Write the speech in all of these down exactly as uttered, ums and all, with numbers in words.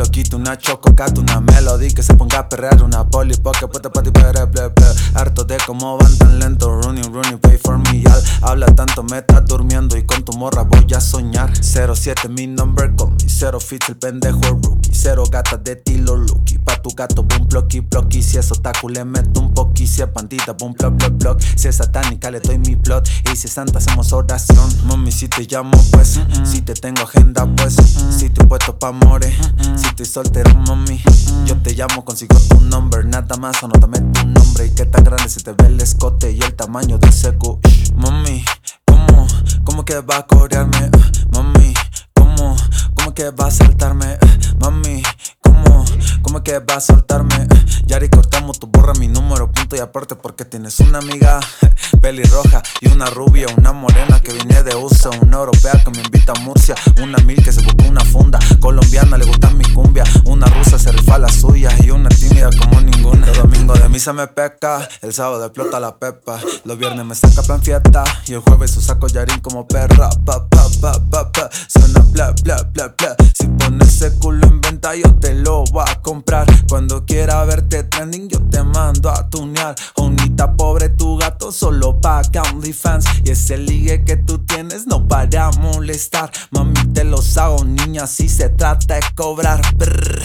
loquito, una chococat, una melody que se ponga a perrear, una poli, poke, puta, pati, pere, ble, ble. Harto de cómo van tan lento, running, running, pay for me, y'all. Habla tanto, me estás durmiendo y con tu morra voy a soñar. Cero siete mi number con mi cero fits, el pendejo es rookie. Cero gatas de tilo lucky, pa' tu gato, boom, blocky, blocky. Si es otaku le meto un poqui, si es pandita, boom, block, block, block. Si es satánica le doy mi plot, y si es santa hacemos oración. Mami, si te llamo pues, mm-mm. Si te tengo agenda pues, mm-mm. Si estoy puesto pa' more, mm-mm. Si estoy soltero mami, mm-mm. Yo te llamo, consigo tu number, nada más anótame tu nombre. Y qué tan grande se te ve el escote y el tamaño del secu. Mami, ¿cómo? ¿Cómo que va a corearme? Mami, ¿cómo? ¿Cómo que va a saltarme? Mami, ¿cómo? ¿Cómo que va a soltarme? Yari, cortamos, tu borra mi número, punto y aparte porque tienes una amiga pelirroja y una rubia, una morena que viene de U S A, una europea que me invita a Murcia, una mil que se buscó una funda, colombiana le gusta mi cumbia, una rusa se rifa la suya y una tímida como ninguna. El domingo de misa me peca, el sábado explota la pepa, los viernes me saca plan fiesta y el jueves su saco Yarin como perra, pa pa pa pa pa, suena bla bla bla bla. Si pones ese culo en venta yo te lo voy a comprar, cuando quiera verte trending yo te mando a tunear. Jonita pobre tu gato solo paga OnlyFans y ese ligue que tú tienes no para molestar. Mami te los hago niña si se trata de cobrar. Brr.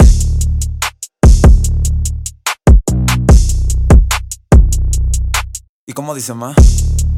¿Y cómo dice más?